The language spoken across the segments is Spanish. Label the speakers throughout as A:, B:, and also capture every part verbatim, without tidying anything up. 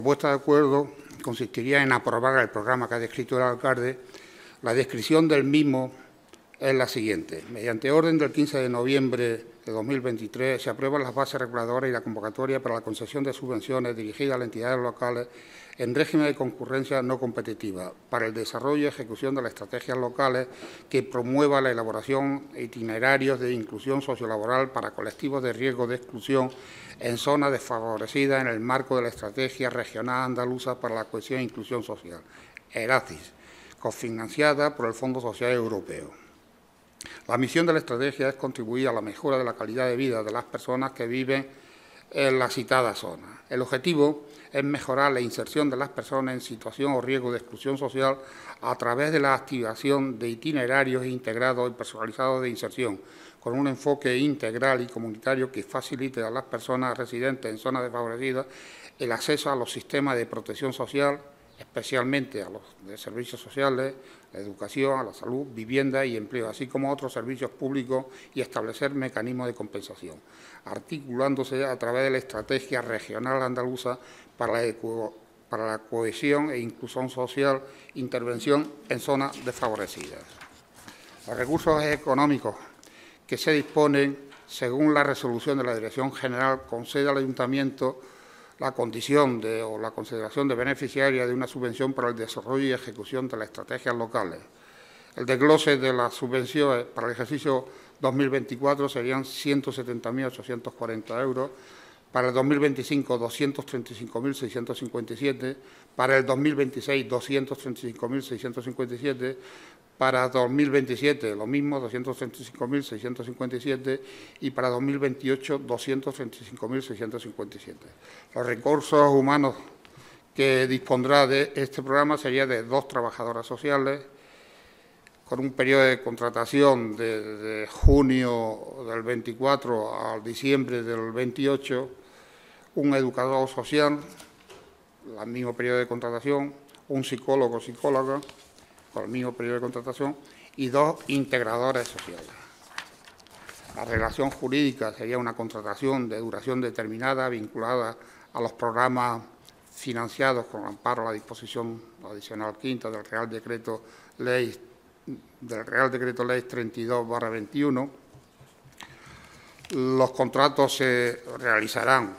A: La propuesta de acuerdo consistiría en aprobar el programa que ha descrito el alcalde. La descripción del mismo es la siguiente. Mediante orden del quince de noviembre de dos mil veintitrés se aprueban las bases reguladoras y la convocatoria para la concesión de subvenciones dirigidas a las entidades locales en régimen de concurrencia no competitiva para el desarrollo y ejecución de las estrategias locales que promueva la elaboración de itinerarios de inclusión sociolaboral para colectivos de riesgo de exclusión en zonas desfavorecidas en el marco de la Estrategia Regional Andaluza para la Cohesión e Inclusión Social, ERACIS, cofinanciada por el Fondo Social Europeo. La misión de la estrategia es contribuir a la mejora de la calidad de vida de las personas que viven en la citada zona. El objetivo es mejorar la inserción de las personas en situación o riesgo de exclusión social a través de la activación de itinerarios integrados y personalizados de inserción, con un enfoque integral y comunitario que facilite a las personas residentes en zonas desfavorecidas el acceso a los sistemas de protección social, especialmente a los de servicios sociales, la educación, a la salud, vivienda y empleo, así como a otros servicios públicos y establecer mecanismos de compensación, articulándose a través de la Estrategia Regional Andaluza para la, para la Cohesión e Inclusión Social, intervención en zonas desfavorecidas. Los recursos económicos que se disponen, según la resolución de la Dirección General, concede al Ayuntamiento la condición de, o la consideración de beneficiaria de una subvención para el desarrollo y ejecución de las estrategias locales. El desglose de las subvenciones para el ejercicio dos mil veinticuatro serían ciento setenta mil ochocientos cuarenta euros, para el dos mil veinticinco doscientos treinta y cinco mil seiscientos cincuenta y siete, para el dos mil veintiséis doscientos treinta y cinco mil seiscientos cincuenta y siete, para dos mil veintisiete lo mismo, doscientos treinta y cinco mil seiscientos cincuenta y siete y para dos mil veintiocho doscientos treinta y cinco mil seiscientos cincuenta y siete. Los recursos humanos que dispondrá de este programa sería de dos trabajadoras sociales, con un periodo de contratación de, de junio del veinticuatro a diciembre del veintiocho, un educador social, el mismo periodo de contratación, un psicólogo o psicóloga, con el mismo periodo de contratación, y dos integradores sociales. La relación jurídica sería una contratación de duración determinada vinculada a los programas financiados con amparo a la disposición adicional quinta del Real Decreto Ley del Real Decreto Ley treinta y dos barra veintiuno. Los contratos se realizarán,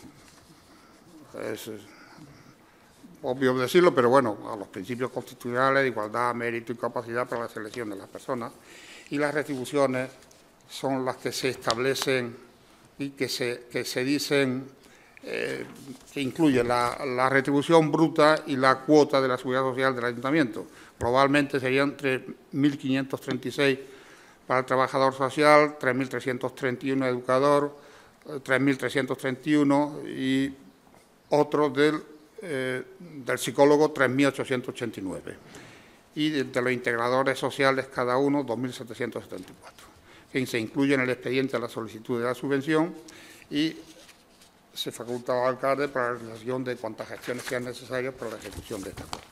A: es obvio decirlo, pero bueno, a los principios constitucionales de igualdad, mérito y capacidad para la selección de las personas, y las retribuciones son las que se establecen y que se, que se dicen, eh, que incluyen la, la retribución bruta y la cuota de la seguridad social del ayuntamiento. Globalmente serían tres mil quinientos treinta y seis para el trabajador social, tres mil trescientos treinta y uno educador, tres mil trescientos treinta y uno y otro del Eh, del psicólogo tres mil ochocientos ochenta y nueve y de, de los integradores sociales cada uno dos mil setecientos setenta y cuatro, que se incluye en el expediente de la solicitud de la subvención y se faculta al alcalde para la realización de cuantas gestiones sean necesarias para la ejecución de esta cosa.